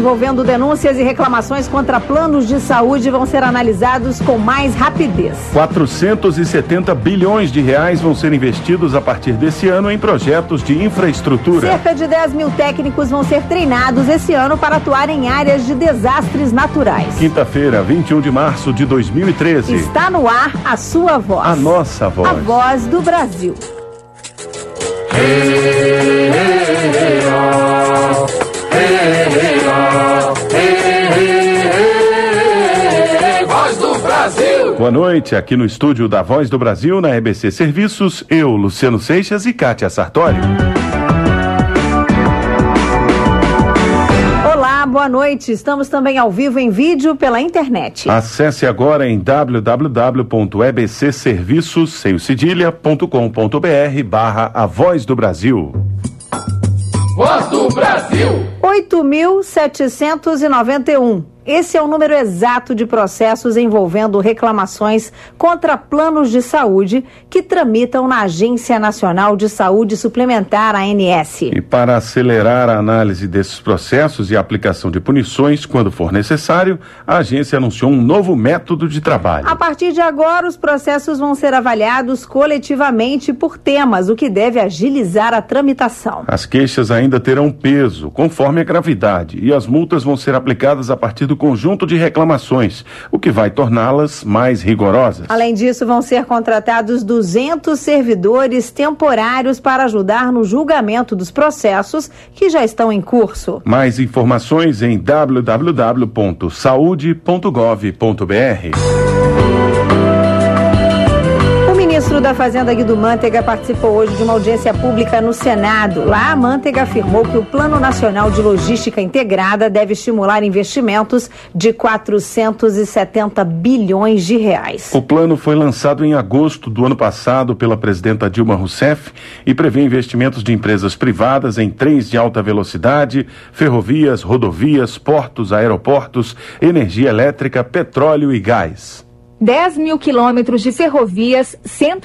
envolvendo denúncias e reclamações contra planos de saúde vão ser analisados com mais rapidez. 470 bilhões de reais vão ser investidos a partir desse ano em projetos de infraestrutura. Cerca de 10 mil técnicos vão ser treinados esse ano para atuar em áreas de desastres naturais. Quinta-feira, 21 de março de 2013. Está no ar a sua voz. A nossa voz. A voz do Brasil. Voz do Brasil. Boa noite, aqui no estúdio da Voz do Brasil, na EBC Serviços, eu, Luciano Seixas e Kátia Sartori. Olá, boa noite. Estamos também ao vivo em vídeo pela internet. Acesse agora em www.ebcserviços.com.br/A Voz do Brasil. Voz do Brasil. 8.791. Esse é o número exato de processos envolvendo reclamações contra planos de saúde que tramitam na Agência Nacional de Saúde Suplementar, ANS. E para acelerar a análise desses processos e a aplicação de punições, quando for necessário, a agência anunciou um novo método de trabalho. A partir de agora, os processos vão ser avaliados coletivamente por temas, o que deve agilizar a tramitação. As queixas ainda terão peso, conforme a gravidade, e as multas vão ser aplicadas a partir do conjunto de reclamações, o que vai torná-las mais rigorosas. Além disso, vão ser contratados 200 servidores temporários para ajudar no julgamento dos processos que já estão em curso. Mais informações em www.saude.gov.br. O ministro da Fazenda, Guido Mantega, participou hoje de uma audiência pública no Senado. Lá, Mantega afirmou que o Plano Nacional de Logística Integrada deve estimular investimentos de 470 bilhões de reais. O plano foi lançado em agosto do ano passado pela presidenta Dilma Rousseff e prevê investimentos de empresas privadas em trens de alta velocidade, ferrovias, rodovias, portos, aeroportos, energia elétrica, petróleo e gás. 10 mil quilômetros de ferrovias,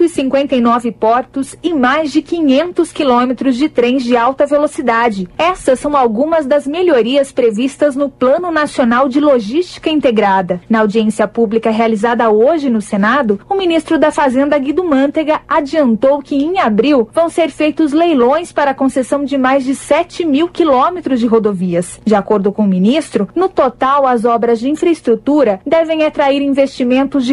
159 portos e mais de 500 quilômetros de trens de alta velocidade. Essas são algumas das melhorias previstas no Plano Nacional de Logística Integrada. Na audiência pública realizada hoje no Senado, o ministro da Fazenda, Guido Mantega, adiantou que em abril vão ser feitos leilões para a concessão de mais de 7 mil quilômetros de rodovias. De acordo com o ministro, no total as obras de infraestrutura devem atrair investimentos de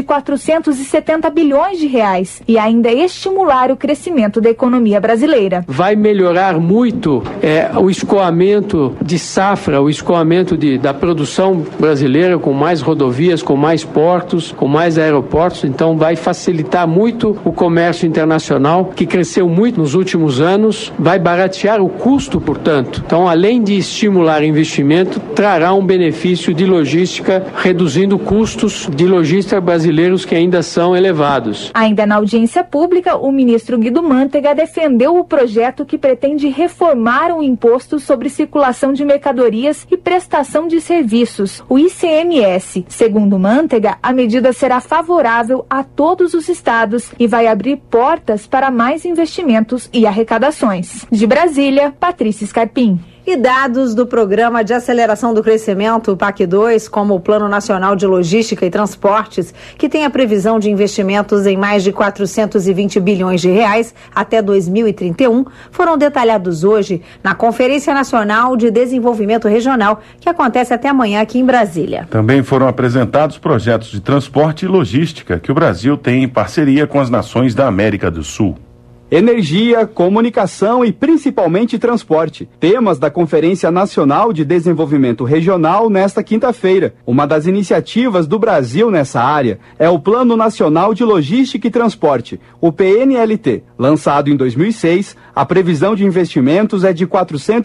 470 bilhões de reais e ainda estimular o crescimento da economia brasileira. Vai melhorar muito o escoamento de safra, o escoamento da produção brasileira, com mais rodovias, com mais portos, com mais aeroportos. Então vai facilitar muito o comércio internacional, que cresceu muito nos últimos anos, vai baratear o custo, portanto. Então, além de estimular investimento, trará um benefício de logística, reduzindo custos de logística brasileiros que ainda são elevados. Ainda na audiência pública, o ministro Guido Mantega defendeu o projeto que pretende reformar o imposto sobre circulação de mercadorias e prestação de serviços, o ICMS. Segundo Mantega, a medida será favorável a todos os estados e vai abrir portas para mais investimentos e arrecadações. De Brasília, Patrícia Scarpim. E dados do Programa de Aceleração do Crescimento, o PAC 2, como o Plano Nacional de Logística e Transportes, que tem a previsão de investimentos em mais de 420 bilhões de reais até 2031, foram detalhados hoje na Conferência Nacional de Desenvolvimento Regional, que acontece até amanhã aqui em Brasília. Também foram apresentados projetos de transporte e logística que o Brasil tem em parceria com as nações da América do Sul. Energia, comunicação e principalmente transporte. Temas da Conferência Nacional de Desenvolvimento Regional nesta quinta-feira. Uma das iniciativas do Brasil nessa área é o Plano Nacional de Logística e Transporte, o PNLT. Lançado em 2006, a previsão de investimentos é de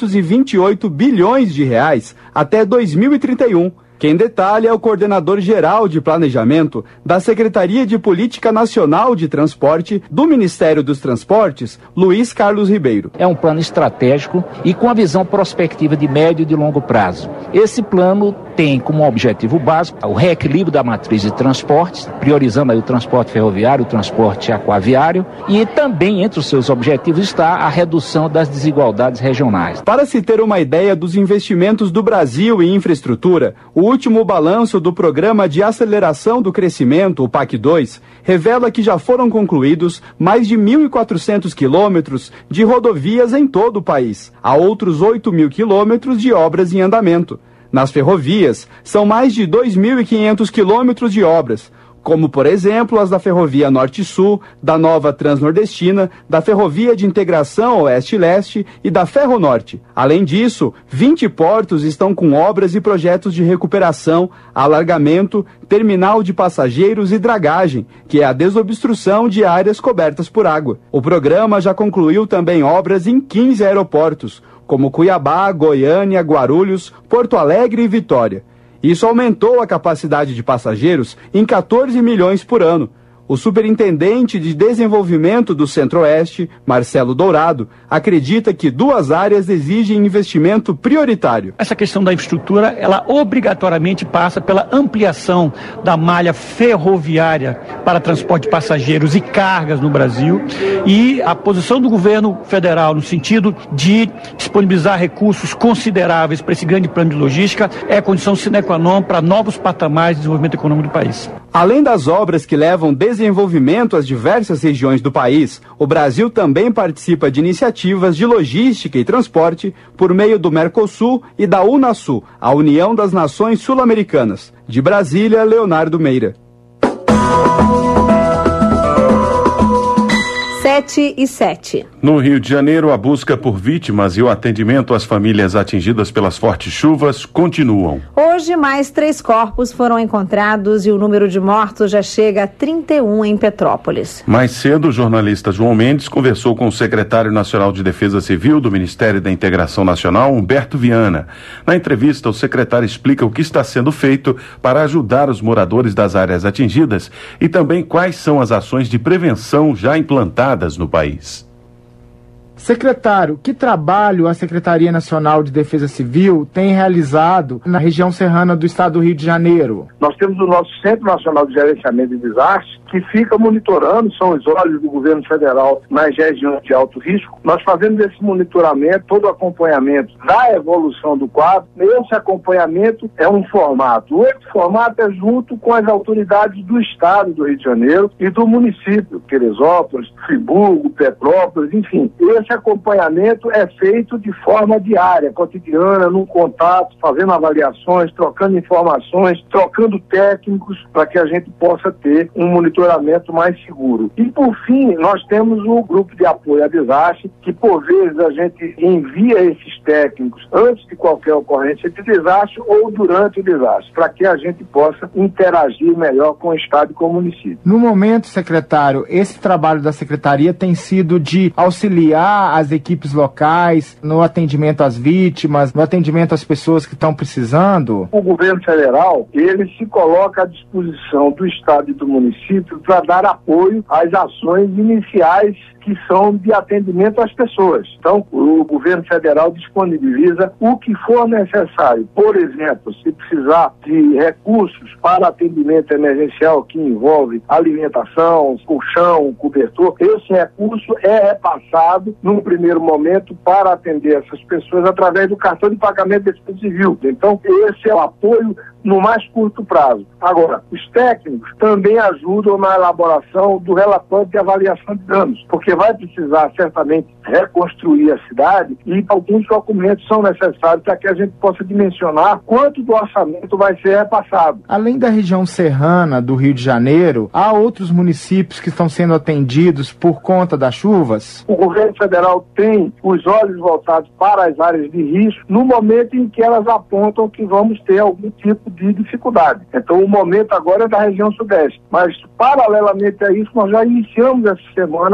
428 bilhões de reais até 2031. Quem detalha é o coordenador-geral de planejamento da Secretaria de Política Nacional de Transporte do Ministério dos Transportes, Luiz Carlos Ribeiro. É um plano estratégico e com a visão prospectiva de médio e de longo prazo. Esse plano tem como objetivo básico o reequilíbrio da matriz de transportes, priorizando aí o transporte ferroviário, o transporte aquaviário, e também entre os seus objetivos está a redução das desigualdades regionais. Para se ter uma ideia dos investimentos do Brasil em infraestrutura, o último balanço do Programa de Aceleração do Crescimento, o PAC 2, revela que já foram concluídos mais de 1.400 quilômetros de rodovias em todo o país. Há outros 8.000 quilômetros de obras em andamento. Nas ferrovias, são mais de 2.500 quilômetros de obras, como, por exemplo, as da Ferrovia Norte-Sul, da Nova Transnordestina, da Ferrovia de Integração Oeste-Leste e da Ferronorte. Além disso, 20 portos estão com obras e projetos de recuperação, alargamento, terminal de passageiros e dragagem, que é a desobstrução de áreas cobertas por água. O programa já concluiu também obras em 15 aeroportos, como Cuiabá, Goiânia, Guarulhos, Porto Alegre e Vitória. Isso aumentou a capacidade de passageiros em 14 milhões por ano. O superintendente de desenvolvimento do Centro-Oeste, Marcelo Dourado, acredita que duas áreas exigem investimento prioritário. Essa questão da infraestrutura, ela obrigatoriamente passa pela ampliação da malha ferroviária para transporte de passageiros e cargas no Brasil, e a posição do governo federal no sentido de disponibilizar recursos consideráveis para esse grande plano de logística é condição sine qua non para novos patamares de desenvolvimento econômico do país. Além das obras que levam desenvolvimento às diversas regiões do país, o Brasil também participa de iniciativas de logística e transporte por meio do Mercosul e da Unasul, a União das Nações Sul-Americanas. De Brasília, Leonardo Meira. 7:07. No Rio de Janeiro, a busca por vítimas e o atendimento às famílias atingidas pelas fortes chuvas continuam. Hoje, mais 3 corpos foram encontrados e o número de mortos já chega a 31 em Petrópolis. Mais cedo, o jornalista João Mendes conversou com o secretário nacional de Defesa Civil do Ministério da Integração Nacional, Humberto Viana. Na entrevista, o secretário explica o que está sendo feito para ajudar os moradores das áreas atingidas e também quais são as ações de prevenção já implantadas no país. Secretário, que trabalho a Secretaria Nacional de Defesa Civil tem realizado na região serrana do estado do Rio de Janeiro? Nós temos o nosso Centro Nacional de Gerenciamento de Desastres, que fica monitorando, são os olhos do governo federal nas regiões de alto risco. Nós fazemos esse monitoramento, todo o acompanhamento da evolução do quadro. Esse acompanhamento é um formato. O outro formato é junto com as autoridades do estado do Rio de Janeiro e do município, Teresópolis, Friburgo, Petrópolis, enfim. Esse acompanhamento é feito de forma diária, cotidiana, num contato, fazendo avaliações, trocando informações, trocando técnicos para que a gente possa ter um monitoramento mais seguro. E por fim, nós temos o grupo de apoio a desastre, que por vezes a gente envia esses técnicos antes de qualquer ocorrência de desastre ou durante o desastre, para que a gente possa interagir melhor com o estado e com o município. No momento, secretário, esse trabalho da secretaria tem sido de auxiliar as equipes locais no atendimento às vítimas, no atendimento às pessoas que estão precisando? O governo federal, ele se coloca à disposição do estado e do município para dar apoio às ações iniciais que são de atendimento às pessoas. Então, o governo federal disponibiliza o que for necessário. Por exemplo, se precisar de recursos para atendimento emergencial que envolve alimentação, colchão, cobertor, esse recurso é repassado num primeiro momento para atender essas pessoas através do cartão de pagamento da Defesa Civil. Então, esse é o apoio no mais curto prazo. Agora, os técnicos também ajudam na elaboração do relatório de avaliação de danos, porque vai precisar certamente reconstruir a cidade e alguns documentos são necessários para que a gente possa dimensionar quanto do orçamento vai ser repassado. Além da região serrana do Rio de Janeiro, há outros municípios que estão sendo atendidos por conta das chuvas? O governo federal tem os olhos voltados para as áreas de risco no momento em que elas apontam que vamos ter algum tipo de dificuldade. Então, o momento agora é da região sudeste. Mas, paralelamente a isso, nós já iniciamos essa semana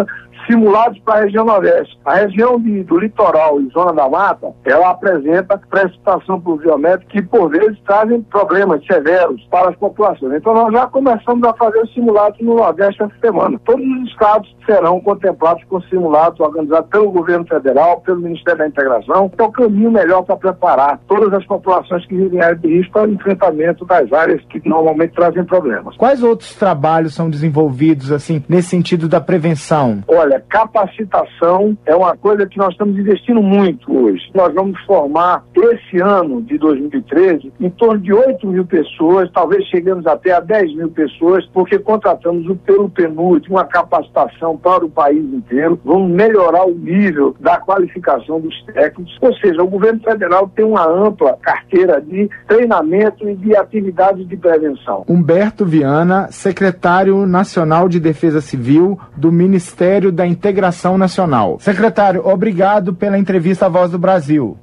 simulados para a região Nordeste. A região do litoral e zona da mata, ela apresenta precipitação pluviométrica que, por vezes, trazem problemas severos para as populações. Então, nós já começamos a fazer os simulados no Nordeste essa semana. Todos os estados serão contemplados com simulados organizados pelo governo federal, pelo Ministério da Integração, que é o caminho melhor para preparar todas as populações que vivem em área de risco para o enfrentamento das áreas que normalmente trazem problemas. Quais outros trabalhos são desenvolvidos, assim, nesse sentido da prevenção? Olha, capacitação é uma coisa que nós estamos investindo muito hoje. Nós vamos formar esse ano de 2013 em torno de 8 mil pessoas, talvez cheguemos até a 10 mil pessoas, porque contratamos pelo PNUD uma capacitação para o país inteiro. Vamos melhorar o nível da qualificação dos técnicos, ou seja, o governo federal tem uma ampla carteira de treinamento e de atividades de prevenção. Humberto Viana, secretário nacional de Defesa Civil do Ministério da Integração Nacional. Secretário, obrigado pela entrevista à Voz do Brasil.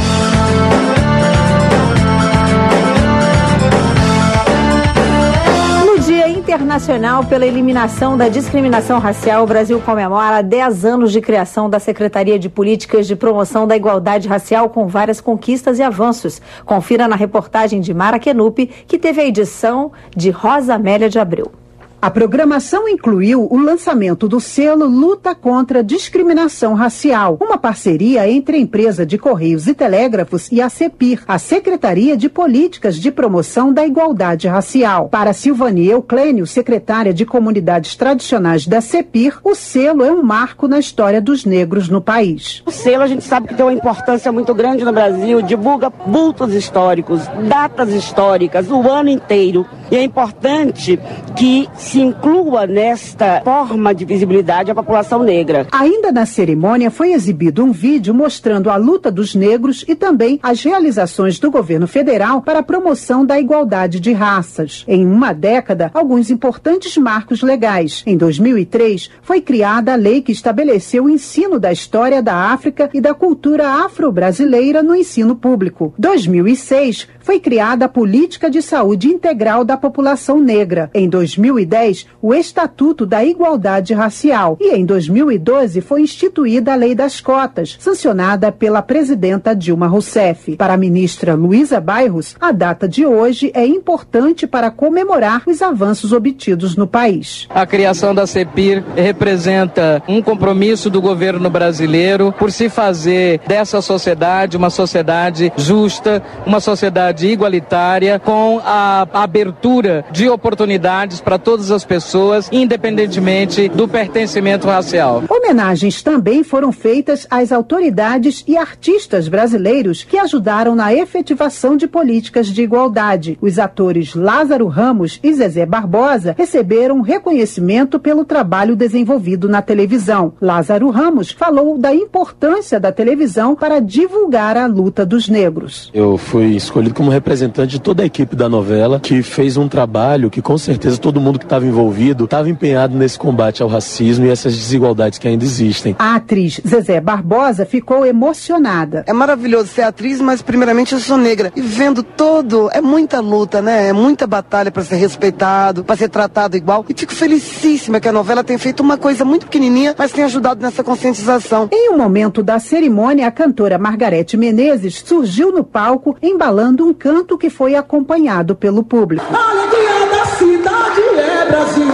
Internacional pela eliminação da discriminação racial, o Brasil comemora 10 anos de criação da Secretaria de Políticas de Promoção da Igualdade Racial, com várias conquistas e avanços. Confira na reportagem de Mara Kenup, que teve a edição de Rosa Amélia de Abreu. A programação incluiu o lançamento do selo Luta contra a Discriminação Racial, uma parceria entre a empresa de Correios e Telégrafos e a CEPIR, a Secretaria de Políticas de Promoção da Igualdade Racial. Para Silvani Euclênio, secretária de Comunidades Tradicionais da CEPIR, o selo é um marco na história dos negros no país. O selo, a gente sabe que tem uma importância muito grande no Brasil, divulga vultos históricos, datas históricas, o ano inteiro. E é importante que se inclua nesta forma de visibilidade a população negra. Ainda na cerimônia foi exibido um vídeo mostrando a luta dos negros e também as realizações do governo federal para a promoção da igualdade de raças. Em uma década, alguns importantes marcos legais. Em 2003, foi criada a lei que estabeleceu o ensino da história da África e da cultura afro-brasileira no ensino público. 2006, foi criada a Política de Saúde Integral da População Negra. Em 2010, o Estatuto da Igualdade Racial. E em 2012, foi instituída a Lei das Cotas, sancionada pela presidenta Dilma Rousseff. Para a ministra Luísa Bairros, a data de hoje é importante para comemorar os avanços obtidos no país. A criação da CEPIR representa um compromisso do governo brasileiro por se fazer dessa sociedade uma sociedade justa, uma sociedade igualitária, com a abertura de oportunidades para todas as pessoas, independentemente do pertencimento racial. Homenagens também foram feitas às autoridades e artistas brasileiros que ajudaram na efetivação de políticas de igualdade. Os atores Lázaro Ramos e Zezé Barbosa receberam reconhecimento pelo trabalho desenvolvido na televisão. Lázaro Ramos falou da importância da televisão para divulgar a luta dos negros. Eu fui escolhido como representante de toda a equipe da novela, que fez um trabalho que com certeza todo mundo que estava envolvido estava empenhado nesse combate ao racismo e essas desigualdades que ainda existem. A atriz Zezé Barbosa ficou emocionada. É maravilhoso ser atriz, mas primeiramente eu sou negra. E vendo todo, é muita luta, né? É muita batalha para ser respeitado, para ser tratado igual. E fico felicíssima que a novela tenha feito uma coisa muito pequenininha, mas tem ajudado nessa conscientização. Em um momento da cerimônia, a cantora Margarete Menezes surgiu no palco embalando um canto que foi acompanhado pelo público. A alegria da cidade é Brasil,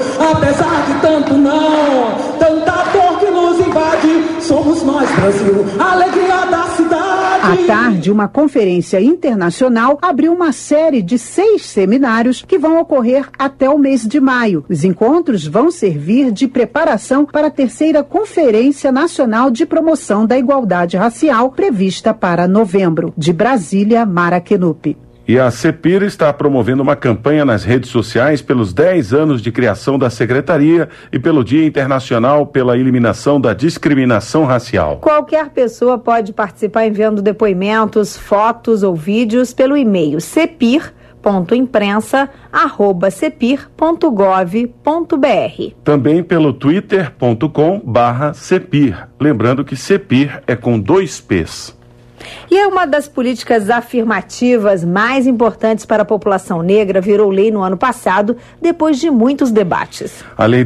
apesar de tanto não, tanta dor que nos invade, somos nós Brasil, a alegria da cidade. À tarde, uma conferência internacional abriu uma série de 6 seminários que vão ocorrer até o mês de maio. Os encontros vão servir de preparação para a 3ª Conferência Nacional de Promoção da Igualdade Racial, prevista para novembro. De Brasília, Mara Kenup. E a CEPIR está promovendo uma campanha nas redes sociais pelos 10 anos de criação da Secretaria e pelo Dia Internacional pela Eliminação da Discriminação Racial. Qualquer pessoa pode participar enviando depoimentos, fotos ou vídeos pelo e-mail cepir.imprensa@cepir.gov.br. Também pelo twitter.com/cepir. Lembrando que CEPIR é com 2 P's. E é uma das políticas afirmativas mais importantes para a população negra, virou lei no ano passado, depois de muitos debates. A Lei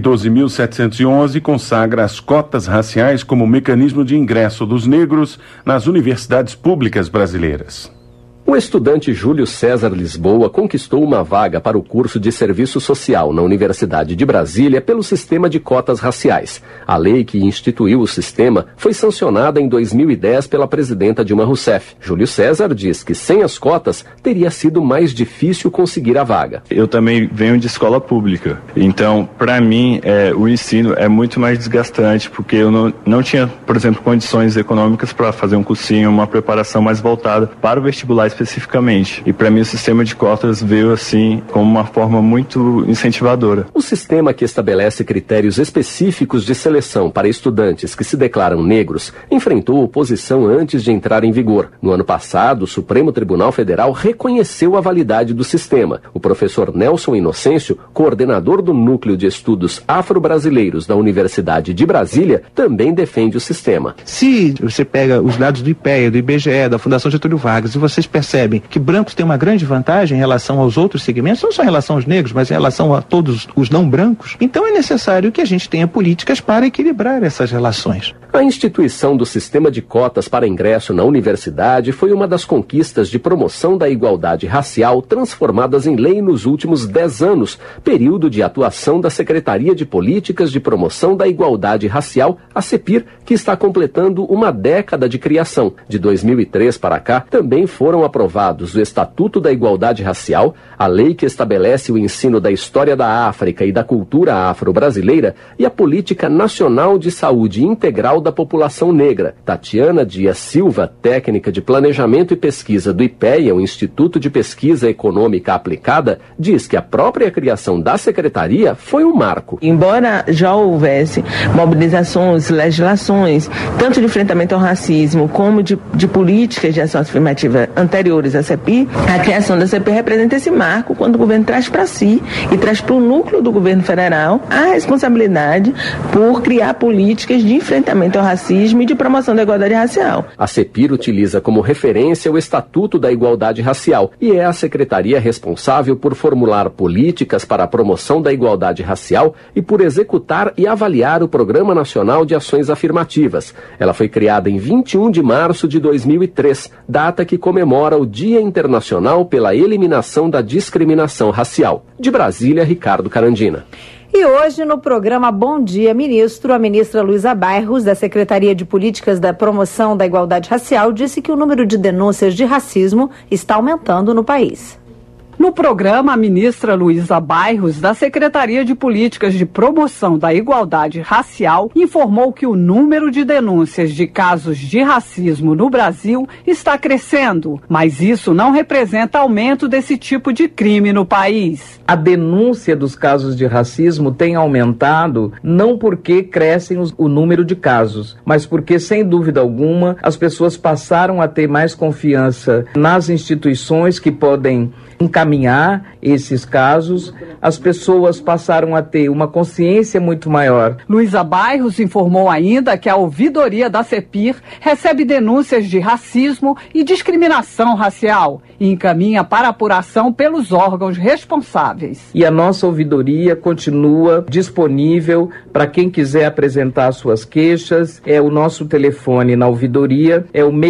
12.711 consagra as cotas raciais como mecanismo de ingresso dos negros nas universidades públicas brasileiras. O estudante Júlio César Lisboa conquistou uma vaga para o curso de Serviço Social na Universidade de Brasília pelo sistema de cotas raciais. A lei que instituiu o sistema foi sancionada em 2010 pela presidenta Dilma Rousseff. Júlio César diz que sem as cotas teria sido mais difícil conseguir a vaga. Eu também venho de escola pública, então para mim o ensino é muito mais desgastante, porque eu não tinha, por exemplo, condições econômicas para fazer um cursinho, uma preparação mais voltada para o vestibular especificamente. E para mim o sistema de cotas veio assim como uma forma muito incentivadora. O sistema que estabelece critérios específicos de seleção para estudantes que se declaram negros enfrentou oposição antes de entrar em vigor. No ano passado, o Supremo Tribunal Federal reconheceu a validade do sistema. O professor Nelson Inocêncio, coordenador do Núcleo de Estudos Afro-Brasileiros da Universidade de Brasília, também defende o sistema. Se você pega os dados do IPEA, do IBGE, da Fundação Getúlio Vargas, e vocês percebem que brancos têm uma grande vantagem em relação aos outros segmentos, não só em relação aos negros, mas em relação a todos os não brancos, então é necessário que a gente tenha políticas para equilibrar essas relações. A instituição do sistema de cotas para ingresso na universidade foi uma das conquistas de promoção da igualdade racial transformadas em lei nos últimos 10 anos, período de atuação da Secretaria de Políticas de Promoção da Igualdade Racial, a CEPIR, que está completando uma década de criação. De 2003 para cá, também foram aprovados o Estatuto da Igualdade Racial, a lei que estabelece o ensino da história da África e da cultura afro-brasileira e a Política Nacional de Saúde Integral da População Negra. Tatiana Dias Silva, técnica de Planejamento e Pesquisa do IPEA, o Instituto de Pesquisa Econômica Aplicada, diz que a própria criação da secretaria foi um marco. Embora já houvesse mobilizações, legislações, tanto de enfrentamento ao racismo como de políticas de ação afirmativa anteriores à CEPI, a criação da CEPI representa esse marco quando o governo traz para si e traz para o núcleo do governo federal a responsabilidade por criar políticas de enfrentamento ao racismo e de promoção da igualdade racial. A CEPIR utiliza como referência o Estatuto da Igualdade Racial e é a secretaria responsável por formular políticas para a promoção da igualdade racial e por executar e avaliar o Programa Nacional de Ações Afirmativas. Ela foi criada em 21 de março de 2003, data que comemora o Dia Internacional pela Eliminação da Discriminação Racial. De Brasília, Ricardo Carandina. E hoje, no programa Bom Dia Ministro, a ministra Luísa Bairros, da Secretaria de Políticas da Promoção da Igualdade Racial, disse que o número de denúncias de racismo está aumentando no país. No programa, a ministra Luísa Bairros, da Secretaria de Políticas de Promoção da Igualdade Racial, informou que o número de denúncias de casos de racismo no Brasil está crescendo, mas isso não representa aumento desse tipo de crime no país. A denúncia dos casos de racismo tem aumentado não porque crescem o número de casos, mas porque, sem dúvida alguma, as pessoas passaram a ter mais confiança nas instituições que podem encaminhar esses casos, as pessoas passaram a ter uma consciência muito maior. Luísa Bairros informou ainda que a ouvidoria da CEPIR recebe denúncias de racismo e discriminação racial e encaminha para apuração pelos órgãos responsáveis. E a nossa ouvidoria continua disponível para quem quiser apresentar suas queixas. O nosso telefone na ouvidoria é o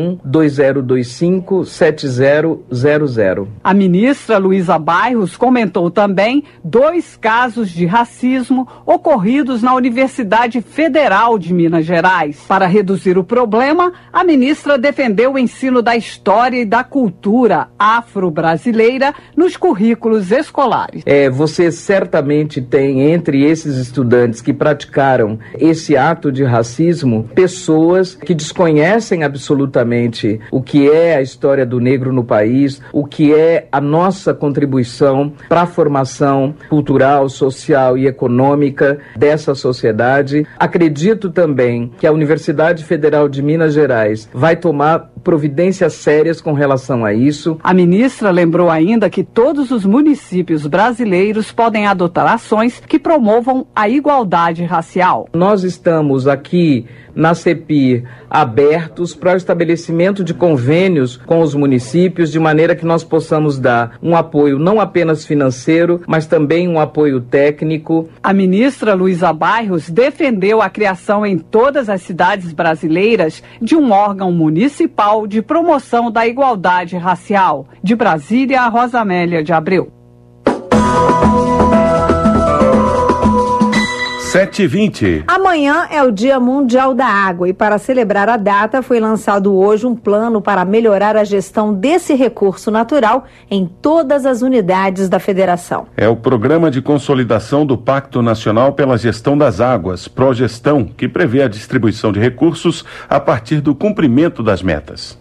61-2025-7000. A ministra Luísa Bairros comentou também 2 casos de racismo ocorridos na Universidade Federal de Minas Gerais. Para reduzir o problema, a ministra defendeu o ensino da história e da cultura afro-brasileira nos currículos escolares. Você certamente tem entre esses estudantes que praticaram esse ato de racismo pessoas que desconhecem absolutamente o que é a história do negro no país, o que é a nossa contribuição para a formação cultural, social e econômica dessa sociedade. Acredito também que a Universidade Federal de Minas Gerais vai tomar providências sérias com relação a isso. A ministra lembrou ainda que todos os municípios brasileiros podem adotar ações que promovam a igualdade racial. Nós estamos aqui na CEPIR abertos para o estabelecimento de convênios com os municípios, de maneira que nós possamos dar um apoio não apenas financeiro, mas também um apoio técnico. A ministra Luísa Bairros defendeu a criação em todas as cidades brasileiras de um órgão municipal de promoção da igualdade racial. De Brasília, Rosa Amélia de Abreu. 7h20. Amanhã é o Dia Mundial da Água e para celebrar a data foi lançado hoje um plano para melhorar a gestão desse recurso natural em todas as unidades da federação. É o Programa de Consolidação do Pacto Nacional pela Gestão das Águas, Progestão, que prevê a distribuição de recursos a partir do cumprimento das metas.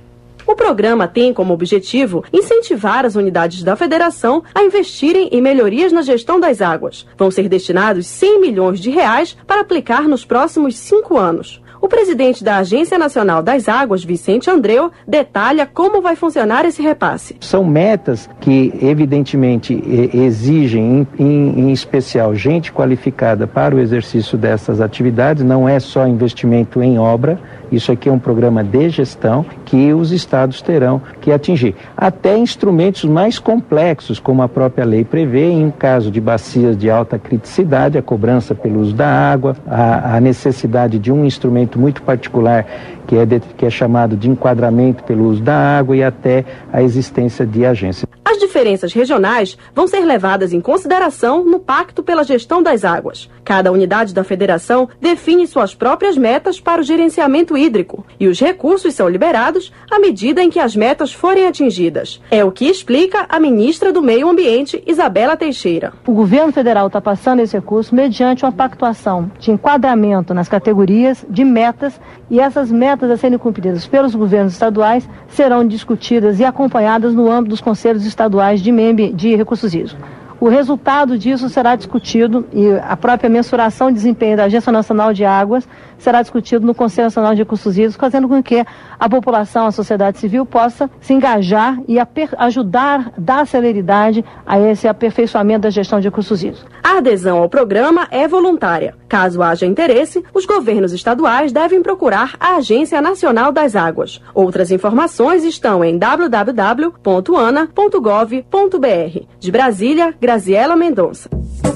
O programa tem como objetivo incentivar as unidades da federação a investirem em melhorias na gestão das águas. Vão ser destinados 100 milhões de reais para aplicar nos próximos 5 anos. O presidente da Agência Nacional das Águas, Vicente Andreu, detalha como vai funcionar esse repasse. São metas que, evidentemente, exigem, em especial, gente qualificada para o exercício dessas atividades. Não é só investimento em obra. Isso aqui é um programa de gestão que os estados terão que atingir. Até instrumentos mais complexos, como a própria lei prevê, em caso de bacias de alta criticidade, a cobrança pelo uso da água, a necessidade de um instrumento muito particular que é chamado de enquadramento pelo uso da água e até a existência de agência. As diferenças regionais vão ser levadas em consideração no Pacto pela Gestão das Águas. Cada unidade da federação define suas próprias metas para o gerenciamento hídrico e os recursos são liberados à medida em que as metas forem atingidas. É o que explica a ministra do Meio Ambiente, Isabela Teixeira. O governo federal está passando esse recurso mediante uma pactuação de enquadramento nas categorias de metas e essas metas a serem cumpridas pelos governos estaduais serão discutidas e acompanhadas no âmbito dos conselhos estaduais de recursos hídricos. O resultado disso será discutido e a própria mensuração de desempenho da Agência Nacional de Águas será discutido no Conselho Nacional de Recursos Hídricos, fazendo com que a população, a sociedade civil possa se engajar e ajudar, dar celeridade a esse aperfeiçoamento da gestão de recursos hídricos. A adesão ao programa é voluntária. Caso haja interesse, os governos estaduais devem procurar a Agência Nacional das Águas. Outras informações estão em www.ana.gov.br. De Brasília, Graziela Mendonça.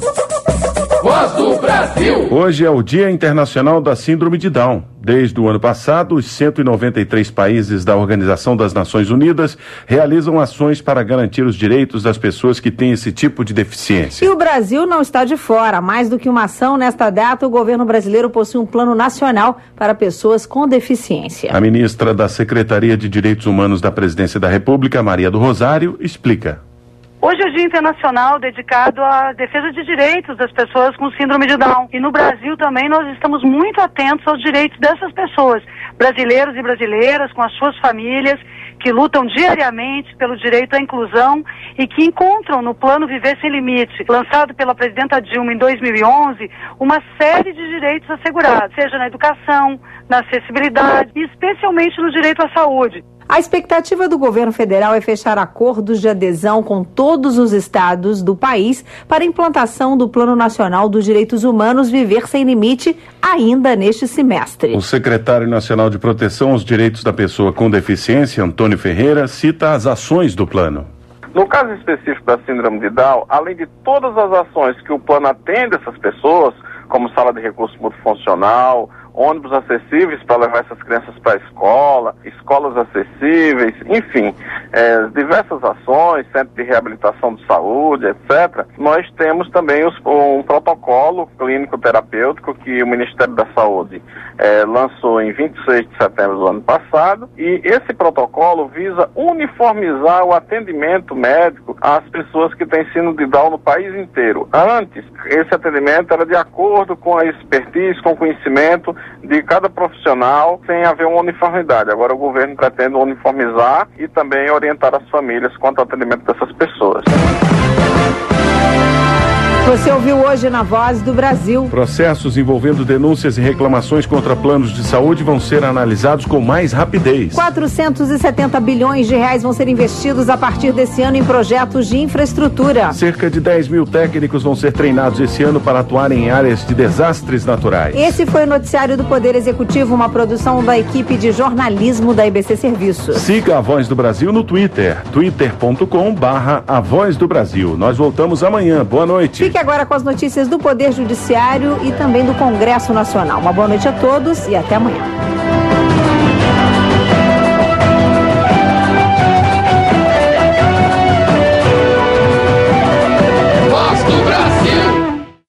Voz do Brasil. Hoje é o Dia Internacional da Síndrome de Down. Desde o ano passado, os 193 países da Organização das Nações Unidas realizam ações para garantir os direitos das pessoas que têm esse tipo de deficiência. E o Brasil não está de fora. Mais do que uma ação, nesta data, o governo brasileiro possui um plano nacional para pessoas com deficiência. A ministra da Secretaria de Direitos Humanos da Presidência da República, Maria do Rosário, explica. Hoje é o Dia Internacional dedicado à defesa de direitos das pessoas com síndrome de Down. E no Brasil também nós estamos muito atentos aos direitos dessas pessoas, brasileiros e brasileiras com as suas famílias, que lutam diariamente pelo direito à inclusão e que encontram no Plano Viver Sem Limite, lançado pela presidenta Dilma em 2011, uma série de direitos assegurados, seja na educação, na acessibilidade e especialmente no direito à saúde. A expectativa do governo federal é fechar acordos de adesão com todos os estados do país para a implantação do Plano Nacional dos Direitos Humanos Viver Sem Limite ainda neste semestre. O secretário nacional de Proteção aos Direitos da Pessoa com Deficiência, Antônio Ferreira, cita as ações do plano. No caso específico da síndrome de Down, além de todas as ações que o plano atende essas pessoas, como sala de recurso multifuncional, ônibus acessíveis para levar essas crianças para a escola, escolas acessíveis, enfim, diversas ações, centro de reabilitação de saúde, etc. Nós temos também um protocolo clínico-terapêutico que o Ministério da Saúde lançou em 26 de setembro do ano passado, e esse protocolo visa uniformizar o atendimento médico às pessoas que têm síndrome de Down no país inteiro. Antes, esse atendimento era de acordo com a expertise, com o conhecimento de cada profissional, sem haver uma uniformidade. Agora o governo pretende uniformizar e também orientar as famílias quanto ao atendimento dessas pessoas. Você ouviu hoje na Voz do Brasil. Processos envolvendo denúncias e reclamações contra planos de saúde vão ser analisados com mais rapidez. 470 bilhões de reais vão ser investidos a partir desse ano em projetos de infraestrutura. Cerca de 10 mil técnicos vão ser treinados esse ano para atuar em áreas de desastres naturais. Esse foi o noticiário do Poder Executivo, uma produção da equipe de jornalismo da IBC Serviços. Siga a Voz do Brasil no Twitter, twitter.com/A Voz do Brasil. Nós voltamos amanhã. Boa noite. Fique agora com as notícias do Poder Judiciário e também do Congresso Nacional. Uma boa noite a todos e até amanhã.